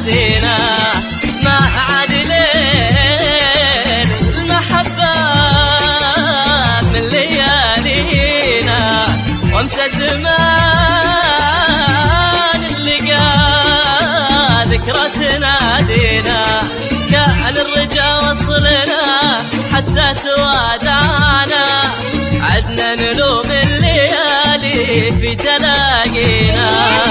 تنادينا ما عاد ليل المحبة من ليالينا وامسى زمان اللي قال ذكرى تنادينا كان الرجا وصلنا حتى توادعنا عدنا نلوم الليالي في تلاقينا